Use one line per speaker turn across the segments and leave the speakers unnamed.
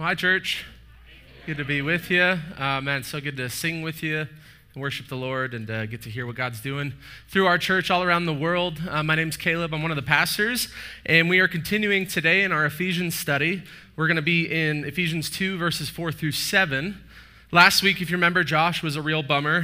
Well, hi, church. Good to be with you. Man, so good to sing with you and worship the Lord and get to hear what God's doing through our church all around the world. My name's Caleb. I'm one of the pastors, and we are continuing today in our Ephesians study. We're going to be in Ephesians 2, verses 4 through 7. Last week, if you remember, Josh was a real bummer,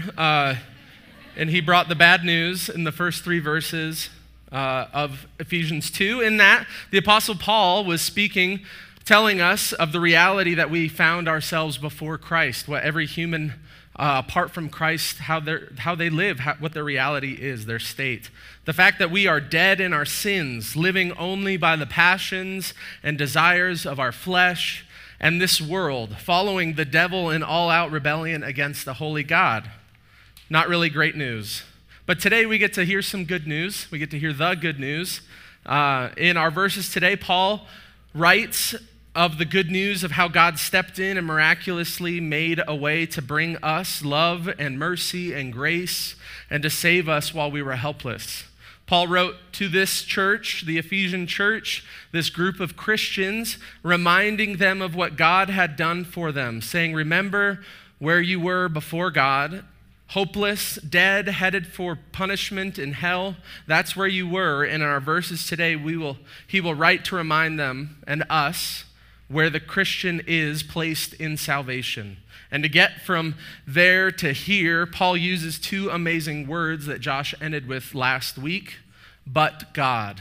and he brought the bad news in the first three verses of Ephesians 2. In that, the Apostle Paul was speaking, telling us of the reality that we found ourselves before Christ, what every human apart from Christ, how they live, what their reality is, their state. The fact that we are dead in our sins, living only by the passions and desires of our flesh and this world, following the devil in all-out rebellion against the holy God. Not really great news. But today we get to hear some good news. We get to hear the good news. In our verses today, Paul writes of the good news of how God stepped in and miraculously made a way to bring us love and mercy and grace and to save us while we were helpless. Paul wrote to this church, the Ephesian church, this group of Christians, reminding them of what God had done for them, saying, remember where you were before God, hopeless, dead, headed for punishment in hell. That's where you were. And in our verses today, he will write to remind them and us where the Christian is placed in salvation. And to get from there to here, Paul uses two amazing words that Josh ended with last week, but God.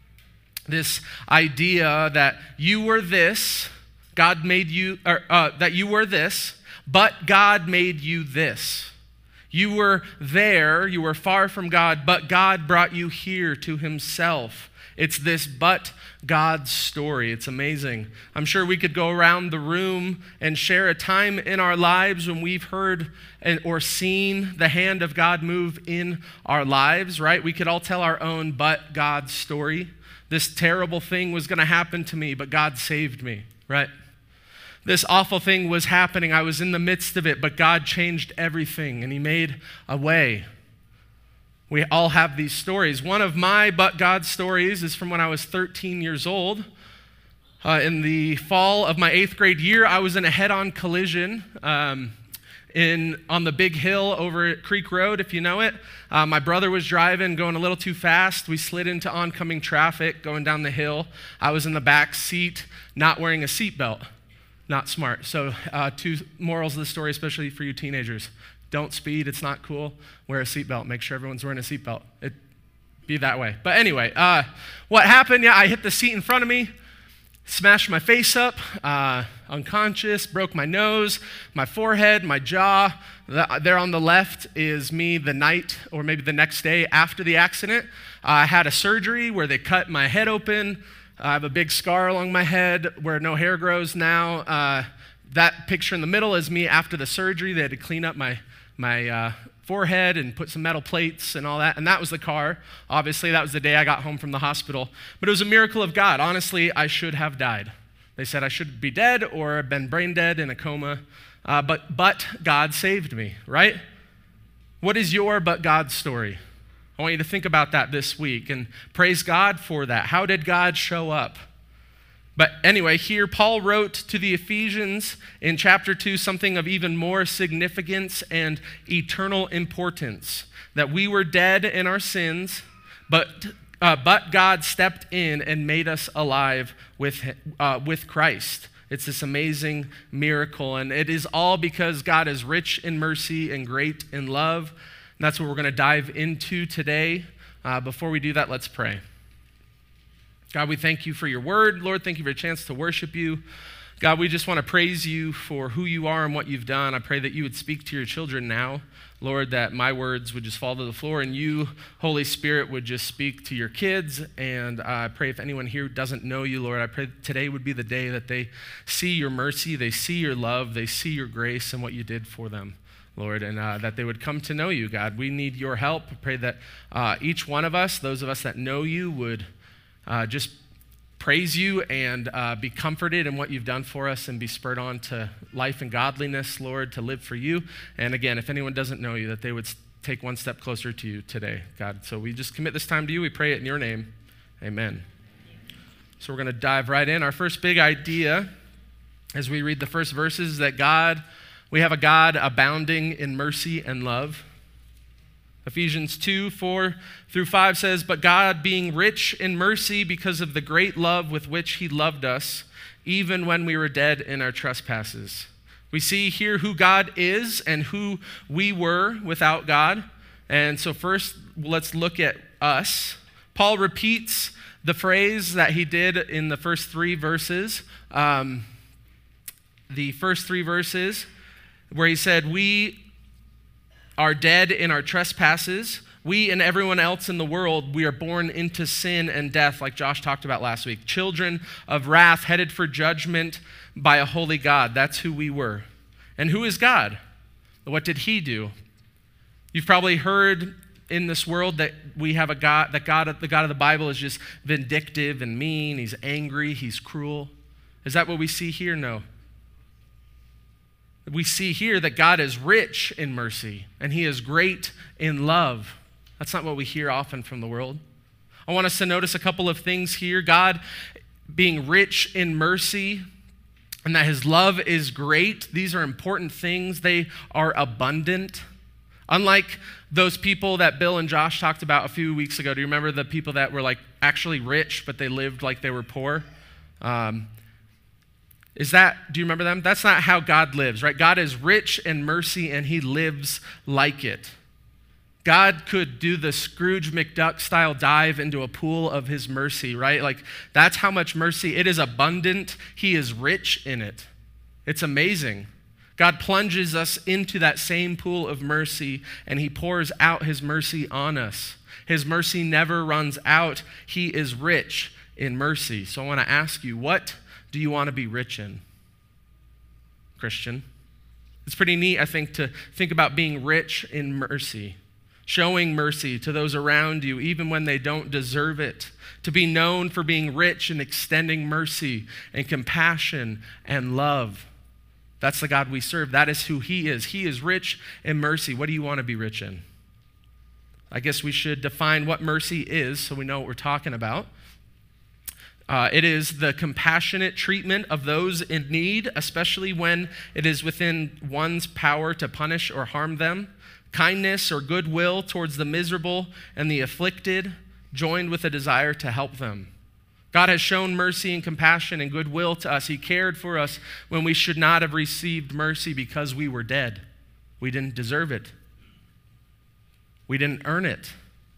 This idea that you were this, God made you, that you were this, but God made you this. You were there, you were far from God, but God brought you here to himself. It's this but God story. It's amazing. I'm sure we could go around the room and share a time in our lives when we've heard or seen the hand of God move in our lives, right? We could all tell our own but God story. This terrible thing was going to happen to me, but God saved me, right? This awful thing was happening. I was in the midst of it, but God changed everything and he made a way. We all have these stories. One of my but God stories is from when I was 13 years old. In the fall of my 8th grade year, I was in a head-on collision on the big hill over at Creek Road, if you know it. My brother was driving, going a little too fast. We slid into oncoming traffic going down the hill. I was in the back seat, not wearing a seatbelt. Not smart. So two morals of the story, especially for you teenagers. Don't speed, it's not cool. Wear a seatbelt. Make sure everyone's wearing a seatbelt. It'd be that way. But anyway, what happened? Yeah, I hit the seat in front of me, smashed my face up, unconscious, broke my nose, my forehead, my jaw. There on the left is me the night or maybe the next day after the accident. I had a surgery where they cut my head open. I have a big scar along my head where no hair grows now. That picture in the middle is me after the surgery. They had to clean up my forehead and put some metal plates and all that. And that was the car. Obviously, that was the day I got home from the hospital. But it was a miracle of God. Honestly, I should have died. They said I should be dead or been brain dead in a coma. But God saved me, right? What is your but God story? I want you to think about that this week and praise God for that. How did God show up? But anyway, here Paul wrote to the Ephesians in chapter 2 something of even more significance and eternal importance. That we were dead in our sins, but God stepped in and made us alive with Christ. It's this amazing miracle, and it is all because God is rich in mercy and great in love. And that's what we're going to dive into today. Before we do that, let's pray. God, we thank you for your word. Lord, thank you for a chance to worship you. God, we just want to praise you for who you are and what you've done. I pray that you would speak to your children now. Lord, that my words would just fall to the floor and you, Holy Spirit, would just speak to your kids. And I pray if anyone here doesn't know you, Lord, I pray today would be the day that they see your mercy, they see your love, they see your grace and what you did for them, Lord, and that they would come to know you, God. We need your help. I pray that each one of us, those of us that know you, would just praise you and be comforted in what you've done for us and be spurred on to life and godliness, Lord, to live for you. And again, if anyone doesn't know you, that they would take one step closer to you today, God. So we just commit this time to you. We pray it in your name. Amen. So we're going to dive right in. Our first big idea as we read the first verses that we have a God abounding in mercy and love. Ephesians 2:4-5 says, "But God, being rich in mercy because of the great love with which he loved us, even when we were dead in our trespasses." We see here who God is and who we were without God. And so first, let's look at us. Paul repeats the phrase that he did in the first three verses. The first three verses where he said, "We are dead in our trespasses. We and everyone else in the world, we are born into sin and death," like Josh talked about last week. Children of wrath, headed for judgment by a holy God. That's who we were. And who is God? What did he do? You've probably heard in this world that we have a God, the God of the Bible is just vindictive and mean. He's angry, he's cruel. Is that what we see here? No. We see here that God is rich in mercy and he is great in love. That's not what we hear often from the world. I want us to notice a couple of things here. God being rich in mercy and that his love is great. These are important things. They are abundant. Unlike those people that Bill and Josh talked about a few weeks ago. Do you remember the people that were like actually rich, but they lived like they were poor? Do you remember them? That's not how God lives, right? God is rich in mercy and he lives like it. God could do the Scrooge McDuck style dive into a pool of his mercy, right? Like that's how much mercy. It is abundant. He is rich in it. It's amazing. God plunges us into that same pool of mercy and he pours out his mercy on us. His mercy never runs out. He is rich in mercy. So I want to ask you, what do you want to be rich in, Christian? It's pretty neat, I think, to think about being rich in mercy, showing mercy to those around you, even when they don't deserve it, to be known for being rich in extending mercy and compassion and love. That's the God we serve. That is who he is. He is rich in mercy. What do you want to be rich in? I guess we should define what mercy is so we know what we're talking about. It is the compassionate treatment of those in need, especially when it is within one's power to punish or harm them. Kindness or goodwill towards the miserable and the afflicted, joined with a desire to help them. God has shown mercy and compassion and goodwill to us. He cared for us when we should not have received mercy because we were dead. We didn't deserve it. We didn't earn it.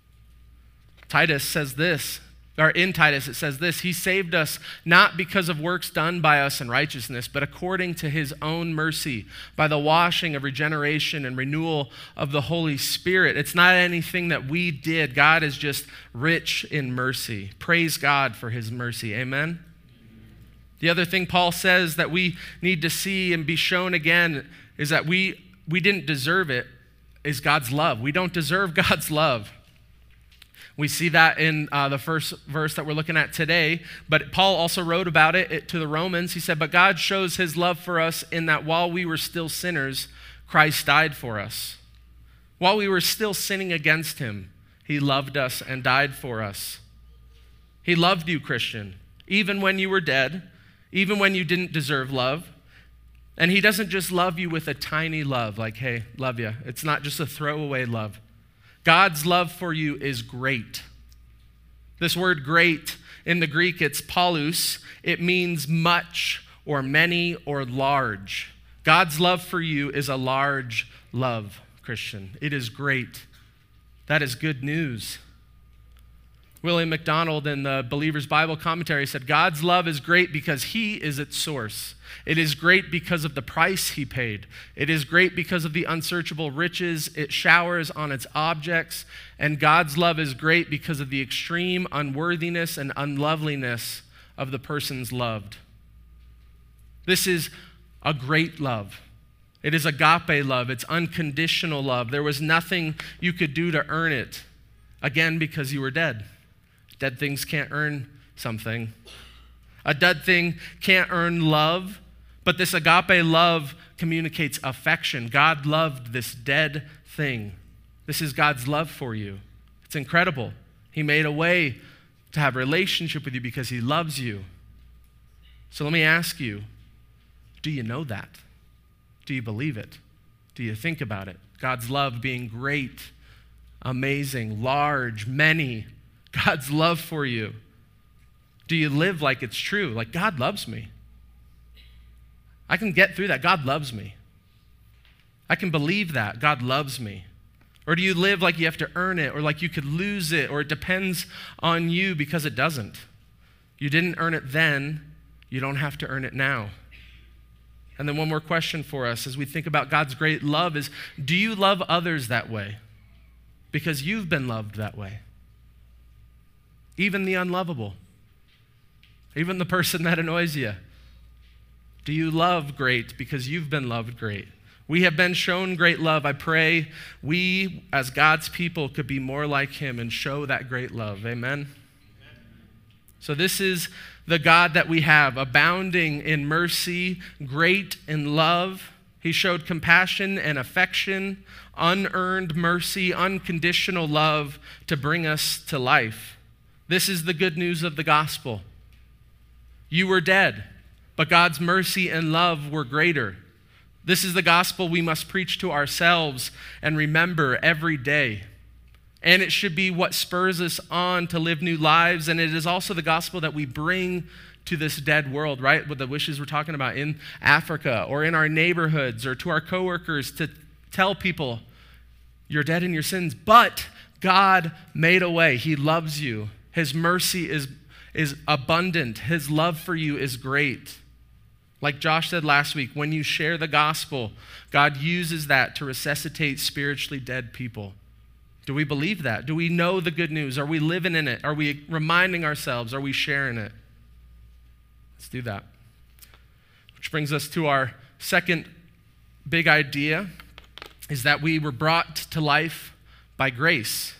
Titus says this. Or in Titus, it says this: "He saved us not because of works done by us in righteousness, but according to his own mercy, by the washing of regeneration and renewal of the Holy Spirit." It's not anything that we did. God is just rich in mercy. Praise God for his mercy. Amen? The other thing Paul says that we need to see and be shown again is that we didn't deserve it, is God's love. We don't deserve God's love. We see that in the first verse that we're looking at today, but Paul also wrote about it to the Romans. He said, "But God shows his love for us in that while we were still sinners, Christ died for us." While we were still sinning against him, he loved us and died for us. He loved you, Christian, even when you were dead, even when you didn't deserve love. And he doesn't just love you with a tiny love, like, "Hey, love you." It's not just a throwaway love. God's love for you is great. This word great, in the Greek, it's paulus. It means much or many or large. God's love for you is a large love, Christian. It is great. That is good news. William MacDonald in the Believer's Bible Commentary said, "God's love is great because he is its source. It is great because of the price he paid. It is great because of the unsearchable riches it showers on its objects. And God's love is great because of the extreme unworthiness and unloveliness of the persons loved." This is a great love. It is agape love. It's unconditional love. There was nothing you could do to earn it. Again, because you were dead. Dead things can't earn something. A dead thing can't earn love, but this agape love communicates affection. God loved this dead thing. This is God's love for you. It's incredible. He made a way to have a relationship with you because he loves you. So let me ask you, Do you know that? Do you believe it? Do you think about it? God's love being great, amazing, large, many. God's love for you. Do you live like it's true? Like, God loves me. I can get through that. God loves me. I can believe that. God loves me. Or do you live like you have to earn it, or like you could lose it, or it depends on you? Because it doesn't. You didn't earn it then. You don't have to earn it now. And then one more question for us as we think about God's great love is, do you love others that way? Because you've been loved that way. Even the unlovable. Even the person that annoys you. Do you love great because you've been loved great? We have been shown great love. I pray we, as God's people, could be more like him and show that great love. Amen? So this is the God that we have, abounding in mercy, great in love. He showed compassion and affection, unearned mercy, unconditional love to bring us to life. This is the good news of the gospel. You were dead, but God's mercy and love were greater. This is the gospel we must preach to ourselves and remember every day. And it should be what spurs us on to live new lives. And it is also the gospel that we bring to this dead world, right? With the wishes we're talking about in Africa or in our neighborhoods or to our coworkers, to tell people, you're dead in your sins, but God made a way. He loves you. His mercy is abundant. His love for you is great. Like Josh said last week, when you share the gospel, God uses that to resuscitate spiritually dead people. Do we believe that? Do we know the good news? Are we living in it? Are we reminding ourselves? Are we sharing it? Let's do that. Which brings us to our second big idea, is that we were brought to life by grace.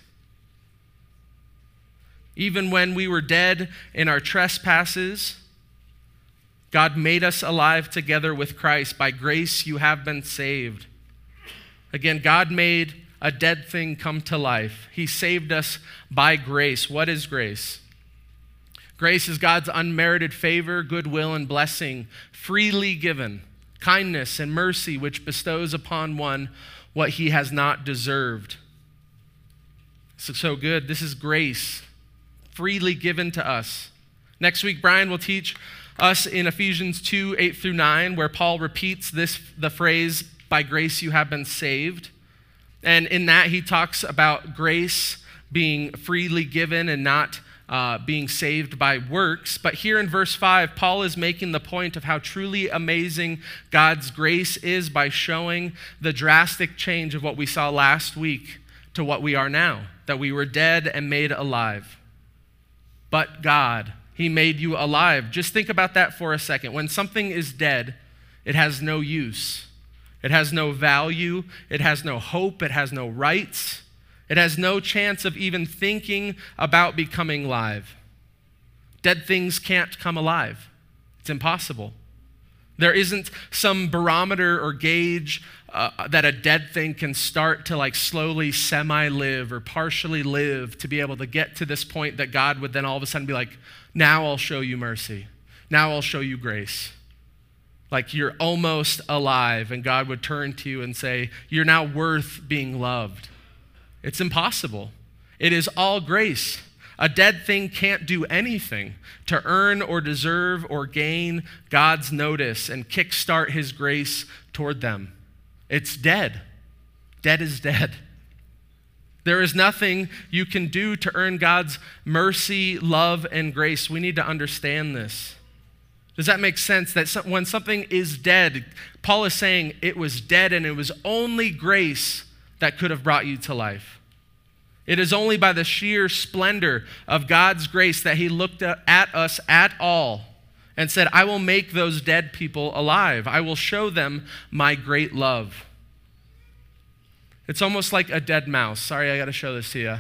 Even when we were dead in our trespasses, God made us alive together with Christ. By grace you have been saved. Again, God made a dead thing come to life. He saved us by grace. What is grace? Grace is God's unmerited favor, goodwill, and blessing, freely given, kindness and mercy, which bestows upon one what he has not deserved. So good. This is grace, freely given to us. Next week, Brian will teach us in Ephesians 2, 8 through 9, where Paul repeats the phrase, by grace you have been saved. And in that, he talks about grace being freely given and not being saved by works. But here in verse 5, Paul is making the point of how truly amazing God's grace is by showing the drastic change of what we saw last week to what we are now, that we were dead and made alive. But God, he made you alive. Just think about that for a second. When something is dead, it has no use. It has no value. It has no hope. It has no rights. It has no chance of even thinking about becoming live. Dead things can't come alive. It's impossible. There isn't some barometer or gauge that a dead thing can start to like slowly semi-live or partially live to be able to get to this point that God would then all of a sudden be like, now I'll show you mercy. Now I'll show you grace. Like you're almost alive, and God would turn to you and say, you're now worth being loved. It's impossible. It is all grace. A dead thing can't do anything to earn or deserve or gain God's notice and kickstart his grace toward them. It's dead. Dead is dead. There is nothing you can do to earn God's mercy, love, and grace. We need to understand this. Does that make sense? That when something is dead, Paul is saying it was dead and it was only grace that could have brought you to life. It is only by the sheer splendor of God's grace that he looked at us at all and said, I will make those dead people alive. I will show them my great love. It's almost like a dead mouse. Sorry, I got to show this to you.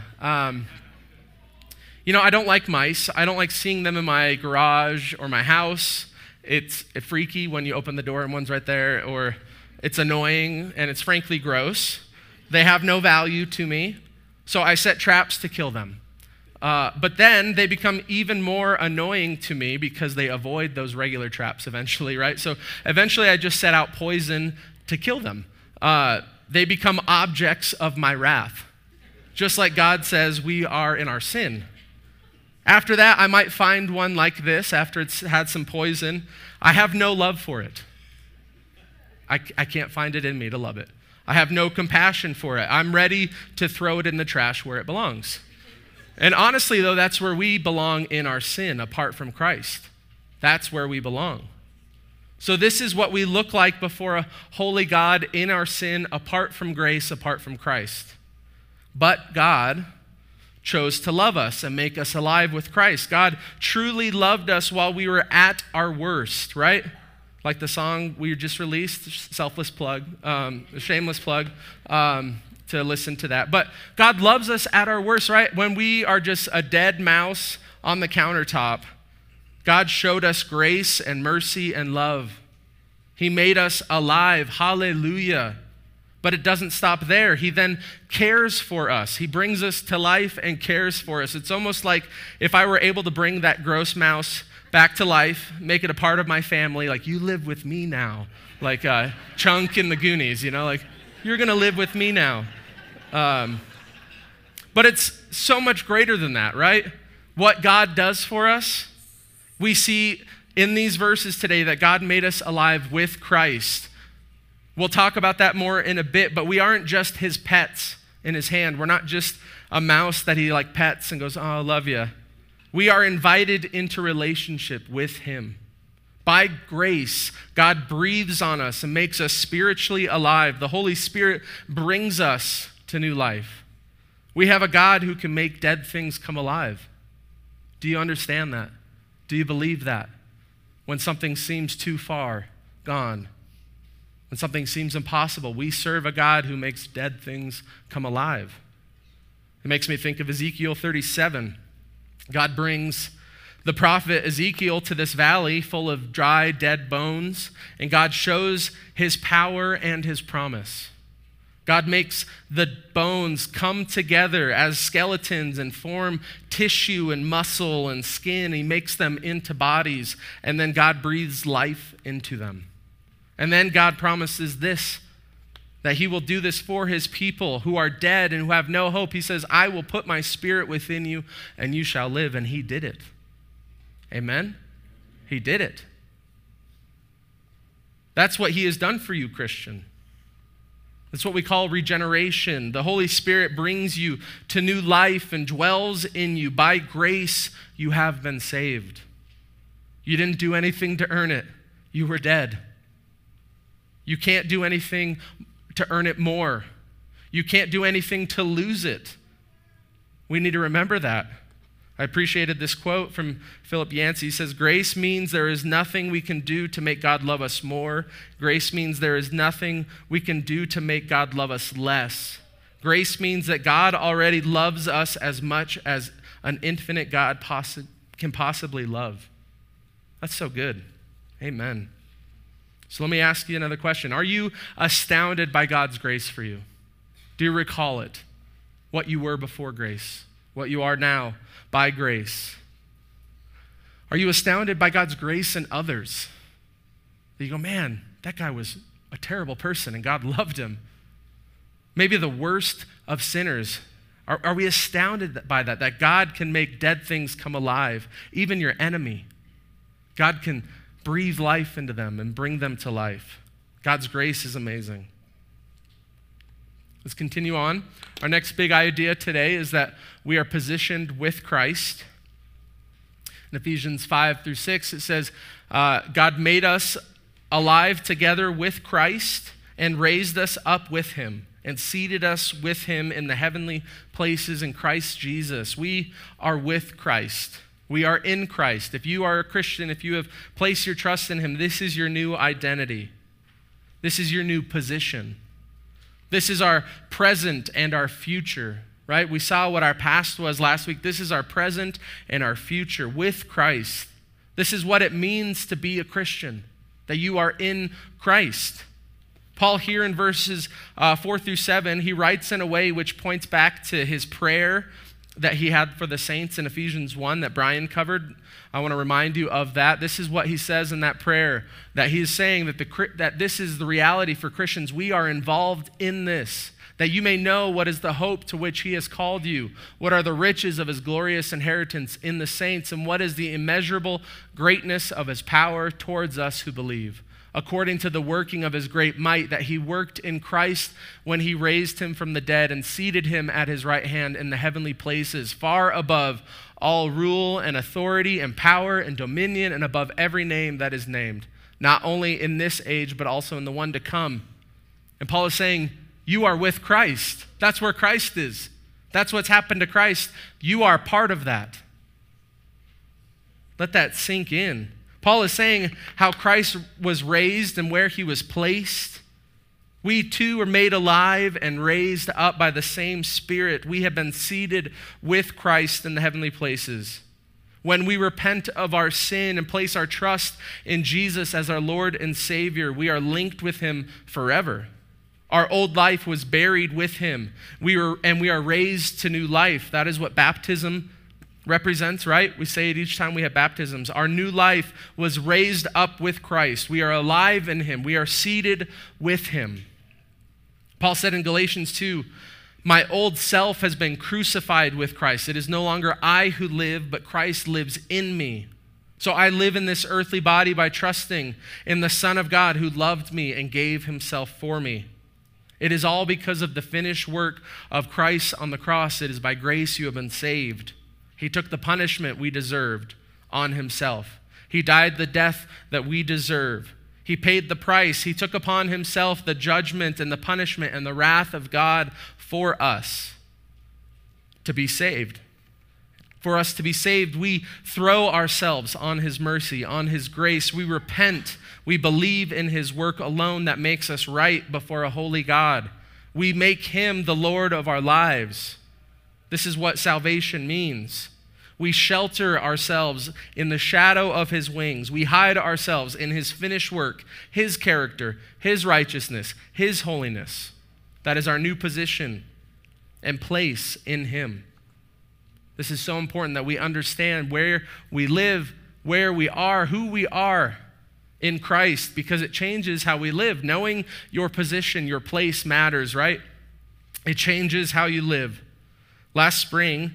I don't like mice. I don't like seeing them in my garage or my house. It's freaky when you open the door and one's right there, or it's annoying and it's frankly gross. They have no value to me, so I set traps to kill them. But then they become even more annoying to me because they avoid those regular traps eventually, right? So eventually I just set out poison to kill them. They become objects of my wrath. Just like God says we are in our sin. After that, I might find one like this after it's had some poison. I have no love for it. I can't find it in me to love it. I have no compassion for it. I'm ready to throw it in the trash where it belongs. And honestly, though, that's where we belong in our sin, apart from Christ. That's where we belong. So this is what we look like before a holy God in our sin, apart from grace, apart from Christ. But God chose to love us and make us alive with Christ. God truly loved us while we were at our worst, right? Like the song we just released, selfless plug, shameless plug, to listen to that. But God loves us at our worst, right? When we are just a dead mouse on the countertop, God showed us grace and mercy and love. He made us alive. Hallelujah. But it doesn't stop there. He then cares for us. He brings us to life and cares for us. It's almost like if I were able to bring that gross mouse back to life, make it a part of my family, like you live with me now. Like Chunk in the Goonies, like you're going to live with me now. But it's so much greater than that, right? What God does for us, we see in these verses today that God made us alive with Christ. We'll talk about that more in a bit, but we aren't just his pets in his hand. We're not just a mouse that he pets and goes, oh, I love you. We are invited into relationship with him. By grace, God breathes on us and makes us spiritually alive. The Holy Spirit brings us to new life. We have a God who can make dead things come alive. Do you understand that? Do you believe that? When something seems too far gone, when something seems impossible, we serve a God who makes dead things come alive. It makes me think of Ezekiel 37. God brings the prophet Ezekiel to this valley full of dry, dead bones, and God shows his power and his promise. God makes the bones come together as skeletons and form tissue and muscle and skin. He makes them into bodies, and then God breathes life into them. And then God promises this, that he will do this for his people who are dead and who have no hope. He says, I will put my spirit within you and you shall live. And he did it. Amen? He did it. That's what he has done for you, Christian. That's what we call regeneration. The Holy Spirit brings you to new life and dwells in you. By grace, you have been saved. You didn't do anything to earn it. You were dead. You can't do anything to earn it more. You can't do anything to lose it. We need to remember that. I appreciated this quote from Philip Yancey. He says, grace means there is nothing we can do to make God love us more. Grace means there is nothing we can do to make God love us less. Grace means that God already loves us as much as an infinite God can possibly love. That's so good. Amen. So let me ask you another question. Are you astounded by God's grace for you? Do you recall it? What you were before grace? What you are now by grace? Are you astounded by God's grace in others? That you go, man, that guy was a terrible person and God loved him. Maybe the worst of sinners. Are we astounded by that? That God can make dead things come alive, even your enemy. God can breathe life into them and bring them to life. God's grace is amazing. Let's continue on. Our next big idea today is that we are positioned with Christ. In Ephesians 5-6, it says, God made us alive together with Christ and raised us up with him and seated us with him in the heavenly places in Christ Jesus. We are with Christ. We are in Christ. If you are a Christian, if you have placed your trust in him, this is your new identity. This is your new position. This is our present and our future, right? We saw what our past was last week. This is our present and our future with Christ. This is what it means to be a Christian, that you are in Christ. Paul here in verses 4-7, he writes in a way which points back to his prayer that he had for the saints in Ephesians 1 that Brian covered. I want to remind you of that. This is what he says in that prayer, that he is saying that this is the reality for Christians. We are involved in this, that you may know what is the hope to which he has called you, what are the riches of his glorious inheritance in the saints, and what is the immeasurable greatness of his power towards us who believe, according to the working of his great might, that he worked in Christ when he raised him from the dead and seated him at his right hand in the heavenly places, far above all rule and authority and power and dominion, and above every name that is named, not only in this age, but also in the one to come. And Paul is saying, you are with Christ. That's where Christ is. That's what's happened to Christ. You are part of that. Let that sink in. Paul is saying how Christ was raised and where he was placed. We too are made alive and raised up by the same Spirit. We have been seated with Christ in the heavenly places. When we repent of our sin and place our trust in Jesus as our Lord and Savior, we are linked with him forever. Our old life was buried with him. We are raised to new life. That is what baptism represents, right? We say it each time we have baptisms. Our new life was raised up with Christ. We are alive in him. We are seated with him. Paul said in Galatians 2, my old self has been crucified with Christ. It is no longer I who live, but Christ lives in me. So I live in this earthly body by trusting in the Son of God who loved me and gave himself for me. It is all because of the finished work of Christ on the cross. It is by grace you have been saved. He took the punishment we deserved on himself. He died the death that we deserve. He paid the price. He took upon himself the judgment and the punishment and the wrath of God for us to be saved. For us to be saved, we throw ourselves on his mercy, on his grace. We repent. We believe in his work alone that makes us right before a holy God. We make him the Lord of our lives. This is what salvation means. We shelter ourselves in the shadow of his wings. We hide ourselves in his finished work, his character, his righteousness, his holiness. That is our new position and place in him. This is so important that we understand where we live, where we are, who we are in Christ, because it changes how we live. Knowing your position, your place matters, right? It changes how you live. Last spring,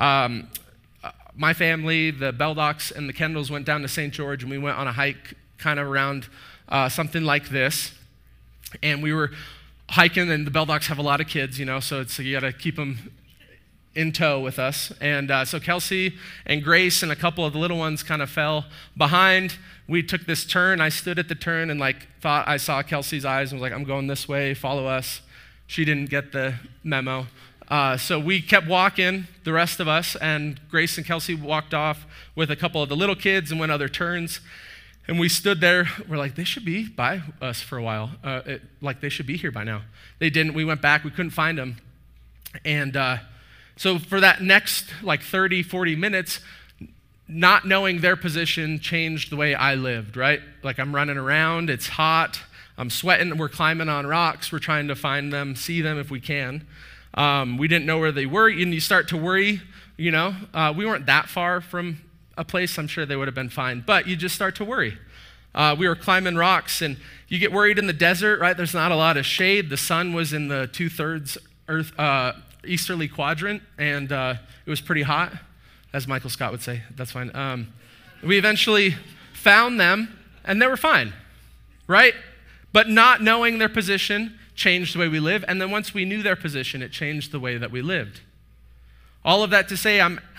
my family, the Beldocks and the Kendalls, went down to St. George, and we went on a hike kind of around something like this. And we were hiking, and the Beldocks have a lot of kids, so you got to keep them in tow with us. And so Kelsey and Grace and a couple of the little ones kind of fell behind. We took this turn. I stood at the turn and thought I saw Kelsey's eyes and was like, I'm going this way, follow us. She didn't get the memo. So we kept walking, the rest of us, and Grace and Kelsey walked off with a couple of the little kids and went other turns. And we stood there. We're like, they should be by us for a while. They should be here by now. They didn't. We went back. We couldn't find them. And so for that next 30, 40 minutes, not knowing their position changed the way I lived, right? I'm running around. It's hot. I'm sweating. We're climbing on rocks. We're trying to find them, see them if we can. We didn't know where they were, and you start to worry, we weren't that far from a place. I'm sure they would have been fine, but you just start to worry. We were climbing rocks, and you get worried in the desert, right? There's not a lot of shade. The sun was in the 2/3 easterly quadrant, and it was pretty hot, as Michael Scott would say. That's fine. We eventually found them, and they were fine, right? But not knowing their position changed the way we live. And then once we knew their position, it changed the way that we lived. All of that to say,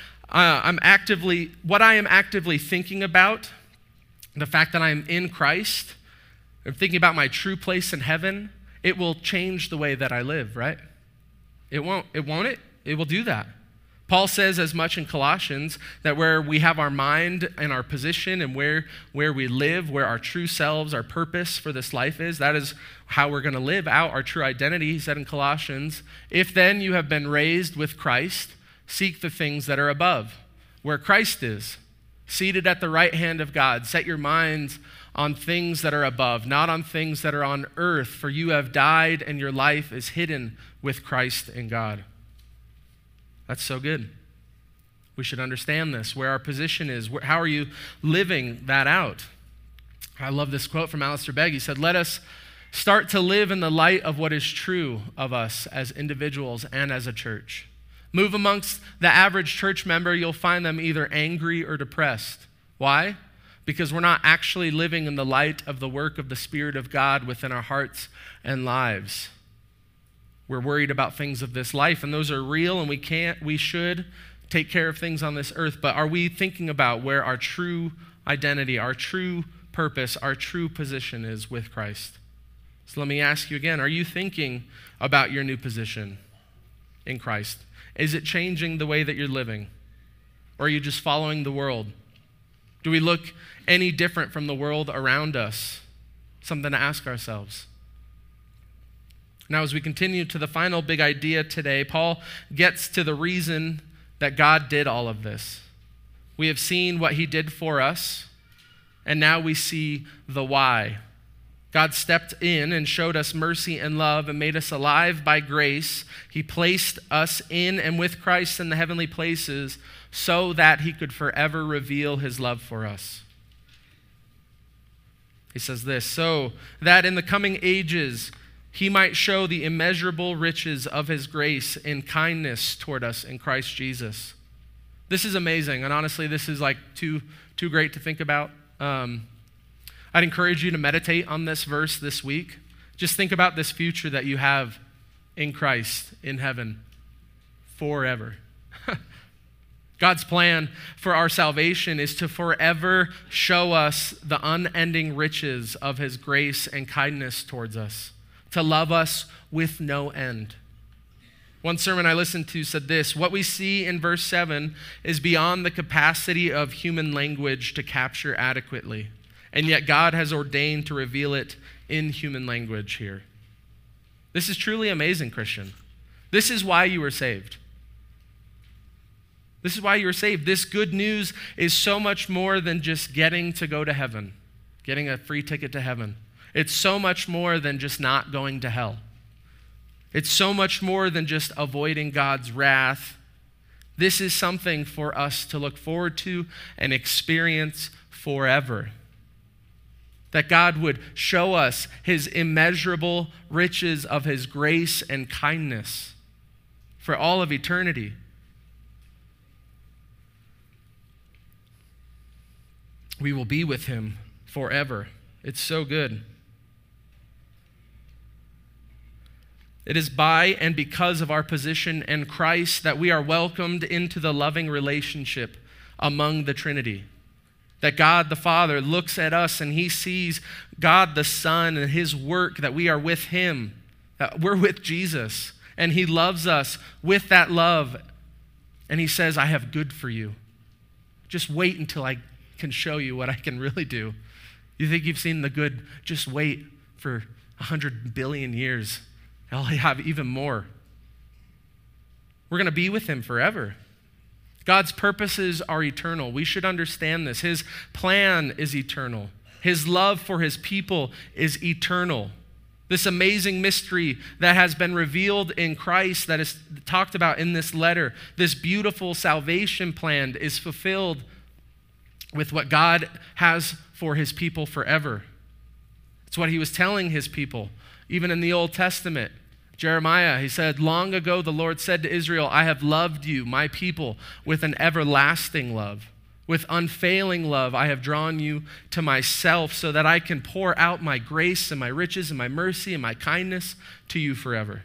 what I am actively thinking about, the fact that I am in Christ, I'm thinking about my true place in heaven, it will change the way that I live, right? It won't it? It will do that. Paul says as much in Colossians that where we have our mind and our position and where we live, where our true selves, our purpose for this life is, that is how we're going to live out our true identity. He said in Colossians, if then you have been raised with Christ, seek the things that are above, where Christ is, seated at the right hand of God. Set your minds on things that are above, not on things that are on earth, for you have died and your life is hidden with Christ in God. That's so good. We should understand this, where our position is. How are you living that out? I love this quote from Alistair Begg. He said, "Let us start to live in the light of what is true of us as individuals and as a church. Move amongst the average church member, you'll find them either angry or depressed. Why? Because we're not actually living in the light of the work of the Spirit of God within our hearts and lives. We're worried about things of this life, and those are real, and we should take care of things on this earth, but are we thinking about where our true identity, our true purpose, our true position is with Christ?" So let me ask you again, are you thinking about your new position in Christ? Is it changing the way that you're living? Or are you just following the world? Do we look any different from the world around us? Something to ask ourselves. Now, as we continue to the final big idea today, Paul gets to the reason that God did all of this. We have seen what he did for us, and now we see the why. God stepped in and showed us mercy and love and made us alive by grace. He placed us in and with Christ in the heavenly places so that he could forever reveal his love for us. He says this, "So that in the coming ages he might show the immeasurable riches of his grace and kindness toward us in Christ Jesus." This is amazing, and honestly, this is like too great to think about. I'd encourage you to meditate on this verse this week. Just think about this future that you have in Christ, in heaven, forever. God's plan for our salvation is to forever show us the unending riches of his grace and kindness towards us, to love us with no end. One sermon I listened to said this, "What we see in verse 7 is beyond the capacity of human language to capture adequately. And yet God has ordained to reveal it in human language here." This is truly amazing, Christian. This is why you were saved. This is why you were saved. This good news is so much more than just getting to go to heaven, getting a free ticket to heaven. It's so much more than just not going to hell. It's so much more than just avoiding God's wrath. This is something for us to look forward to and experience forever. That God would show us his immeasurable riches of his grace and kindness for all of eternity. We will be with him forever. It's so good. It is by and because of our position in Christ that we are welcomed into the loving relationship among the Trinity. That God the Father looks at us and he sees God the Son and his work, that we are with him, that we're with Jesus, and he loves us with that love. And he says, "I have good for you. Just wait until I can show you what I can really do." You think you've seen the good? Just wait for 100 billion years. I'll have even more. We're going to be with him forever. God's purposes are eternal. We should understand this. His plan is eternal. His love for his people is eternal. This amazing mystery that has been revealed in Christ, that is talked about in this letter, this beautiful salvation plan is fulfilled with what God has for his people forever. It's what he was telling his people, even in the Old Testament. Jeremiah, he said, "Long ago the Lord said to Israel, I have loved you, my people, with an everlasting love. With unfailing love I have drawn you to myself so that I can pour out my grace and my riches and my mercy and my kindness to you forever."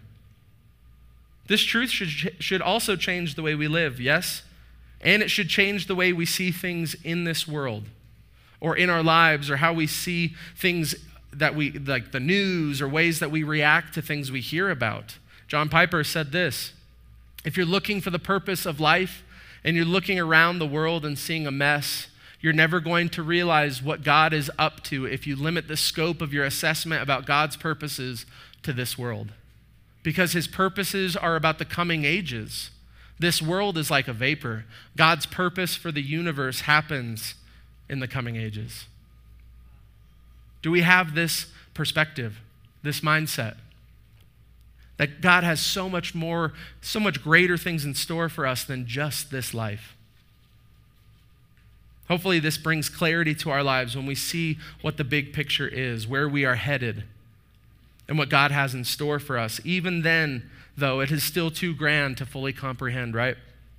This truth should also change the way we live, yes? And it should change the way we see things in this world or in our lives, or how we see things that we, like the news, or ways that we react to things we hear about. John Piper said this, "If you're looking for the purpose of life and you're looking around the world and seeing a mess, you're never going to realize what God is up to if you limit the scope of your assessment about God's purposes to this world. Because his purposes are about the coming ages. This world is like a vapor. God's purpose for the universe happens in the coming ages." Do we have this perspective, this mindset? That God has so much more, so much greater things in store for us than just this life. Hopefully this brings clarity to our lives when we see what the big picture is, where we are headed, and what God has in store for us. Even then, though, it is still too grand to fully comprehend, right?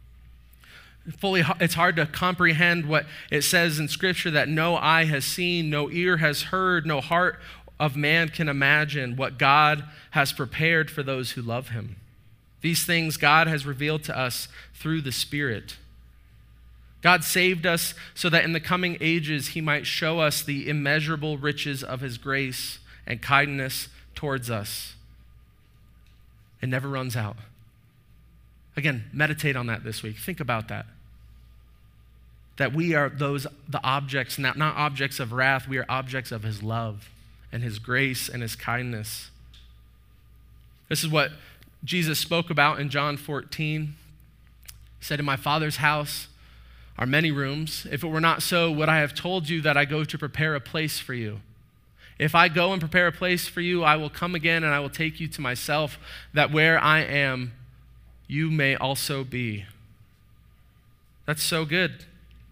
It's hard to comprehend what it says in Scripture that no eye has seen, no ear has heard, no heart of man can imagine what God has prepared for those who love him. These things God has revealed to us through the Spirit. God saved us so that in the coming ages he might show us the immeasurable riches of his grace and kindness towards us. It never runs out. Again, meditate on that this week. Think about that. That we are the objects, not objects of wrath, we are objects of his love and his grace and his kindness. This is what Jesus spoke about in John 14. He said, "In my Father's house are many rooms. If it were not so, would I have told you that I go to prepare a place for you? If I go and prepare a place for you, I will come again and I will take you to myself, that where I am, you may also be." That's so good.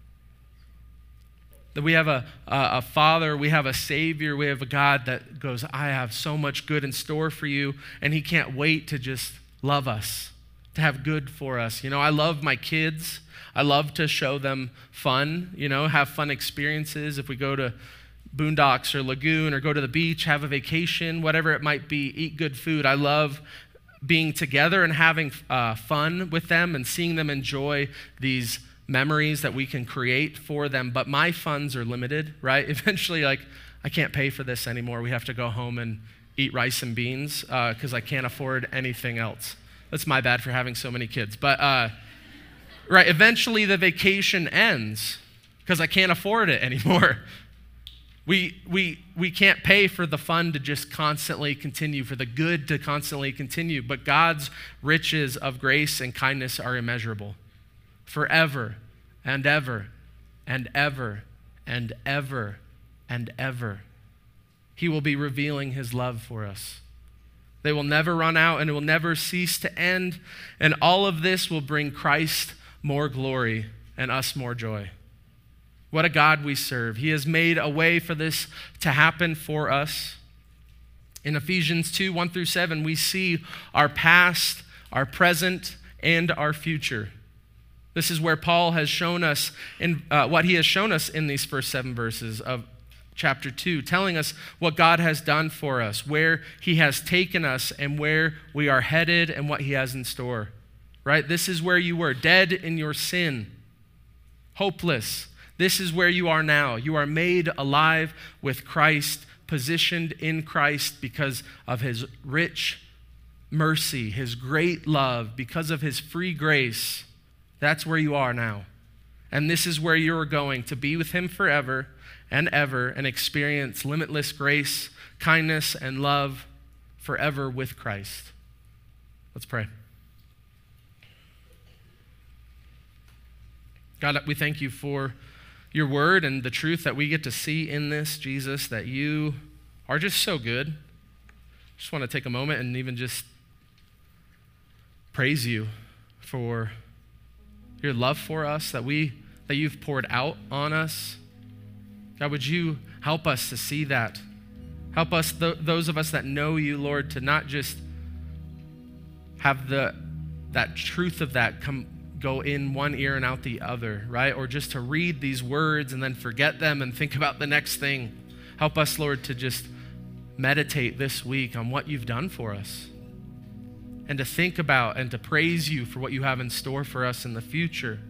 That we have a Father, we have a Savior, we have a God that goes, "I have so much good in store for you," and he can't wait to just love us, to have good for us. I love my kids. I love to show them fun, have fun experiences. If we go to Boondocks or Lagoon or go to the beach, have a vacation, whatever it might be, eat good food. I love being together and having fun with them and seeing them enjoy these memories that we can create for them. But my funds are limited, right? Eventually, I can't pay for this anymore. We have to go home and eat rice and beans because I can't afford anything else. That's my bad for having so many kids. But right, eventually the vacation ends because I can't afford it anymore. We can't pay for the fun to just constantly continue, for the good to constantly continue, but God's riches of grace and kindness are immeasurable. Forever and ever and ever and ever and ever. He will be revealing his love for us. They will never run out and it will never cease to end, and all of this will bring Christ more glory and us more joy. What a God we serve. He has made a way for this to happen for us. In Ephesians 2, 1-7, we see our past, our present, and our future. This is where Paul has shown us, what he has shown us in these first 7 verses of chapter 2, telling us what God has done for us, where he has taken us, and where we are headed, and what he has in store. Right? This is where you were, dead in your sin, hopeless. This is where you are now. You are made alive with Christ, positioned in Christ because of his rich mercy, his great love, because of his free grace. That's where you are now. And this is where you're going, to be with him forever and ever and experience limitless grace, kindness, and love forever with Christ. Let's pray. God, we thank you for your word and the truth that we get to see in this, Jesus, that you are just so good. Just want to take a moment and even just praise you for your love for us, that you've poured out on us. God, would you help us to see that? Help us, those of us that know you, Lord, to not just have that truth of that go in one ear and out the other, right? Or just to read these words and then forget them and think about the next thing. Help us, Lord, to just meditate this week on what you've done for us and to think about and to praise you for what you have in store for us in the future.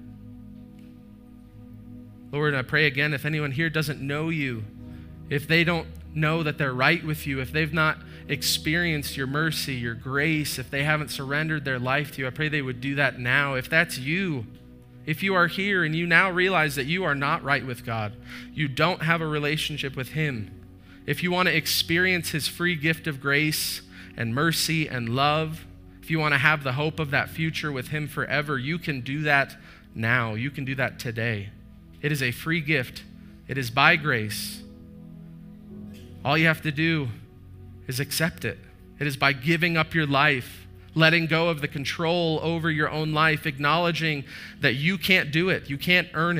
Lord, I pray again, if anyone here doesn't know you, if they don't know that they're right with you, if they've not experienced your mercy, your grace, if they haven't surrendered their life to you, I pray they would do that now. If that's you, if you are here and you now realize that you are not right with God, you don't have a relationship with him, if you want to experience his free gift of grace and mercy and love, if you want to have the hope of that future with him forever, you can do that now. You can do that today. It is a free gift. It is by grace. All you have to do is accept it. It is by giving up your life, letting go of the control over your own life, acknowledging that you can't do it. You can't earn it.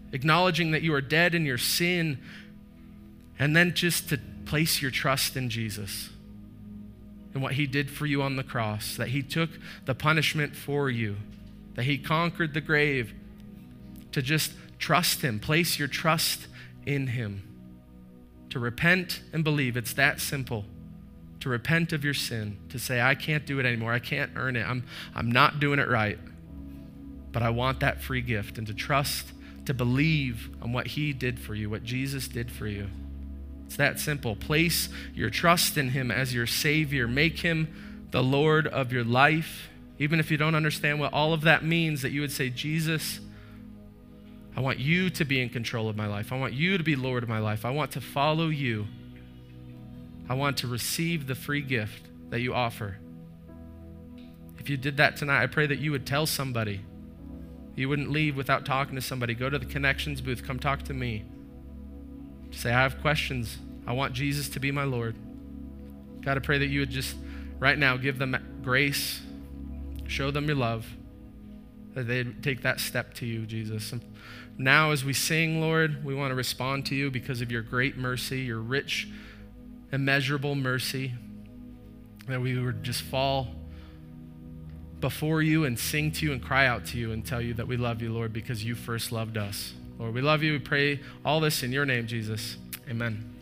acknowledging that you are dead in your sin, and then just to place your trust in Jesus and what he did for you on the cross, that he took the punishment for you, that he conquered the grave, to just trust him, place your trust in him, to repent and believe. It's that simple. To repent of your sin, to say, I can't do it anymore. I can't earn it. I'm not doing it right. But I want that free gift, and to trust, to believe on what he did for you, what Jesus did for you. It's that simple. Place your trust in him as your Savior. Make him the Lord of your life. Even if you don't understand what all of that means, that you would say, Jesus, I want you to be in control of my life. I want you to be Lord of my life. I want to follow you. I want to receive the free gift that you offer. If you did that tonight, I pray that you would tell somebody. You wouldn't leave without talking to somebody. Go to the Connections booth. Come talk to me. Say, I have questions. I want Jesus to be my Lord. God, I pray that you would just right now give them grace, show them your love, that they'd take that step to you, Jesus. And now as we sing, Lord, we want to respond to you because of your great mercy, your rich, immeasurable mercy, that we would just fall before you and sing to you and cry out to you and tell you that we love you, Lord, because you first loved us. Lord, we love you. We pray all this in your name, Jesus. Amen.